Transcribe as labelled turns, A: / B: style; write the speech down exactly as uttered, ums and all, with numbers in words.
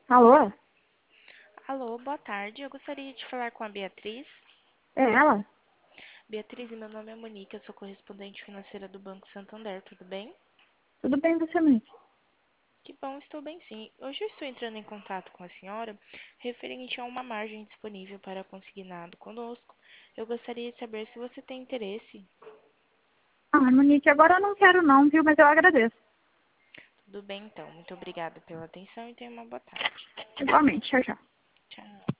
A: Alô?
B: Alô, boa tarde. Eu gostaria de falar com a Beatriz.
A: É ela?
B: Beatriz, meu nome é Monique, eu sou correspondente financeira do Banco Santander, tudo bem?
A: Tudo bem você mesmo?
B: Que bom, estou bem sim. Hoje eu estou entrando em contato com a senhora referente a uma margem disponível para consignado conosco. Eu gostaria de saber se você tem interesse.
A: Ah, Monique, agora eu não quero não, viu? Mas eu agradeço.
B: Tudo bem então, muito obrigada pela atenção e tenha uma boa tarde.
A: Igualmente, tchau, tchau.
B: Tchau.